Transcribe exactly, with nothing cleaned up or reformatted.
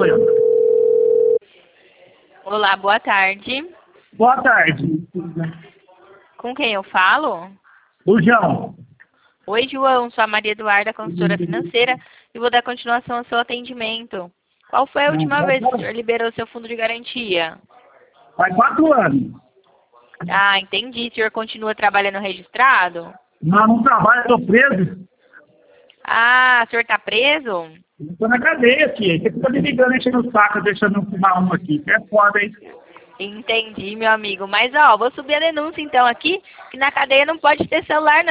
problema. Olá, boa tarde. Boa tarde. Com quem eu falo? O João. Oi, João. Sou a Maria Eduarda, consultora financeira, e vou dar continuação ao seu atendimento. Qual foi a última vez que o senhor liberou seu fundo de garantia? Faz quatro anos. Ah, entendi. O senhor continua trabalhando registrado? Não, não trabalho, estou preso. Ah, o senhor está preso? Estou na cadeia aqui. Você fica me ligando, enchendo o saco, deixando eu fumar um aqui. É foda, hein? Entendi, meu amigo. Mas, ó, vou subir a denúncia então aqui, que na cadeia não pode ter celular, não.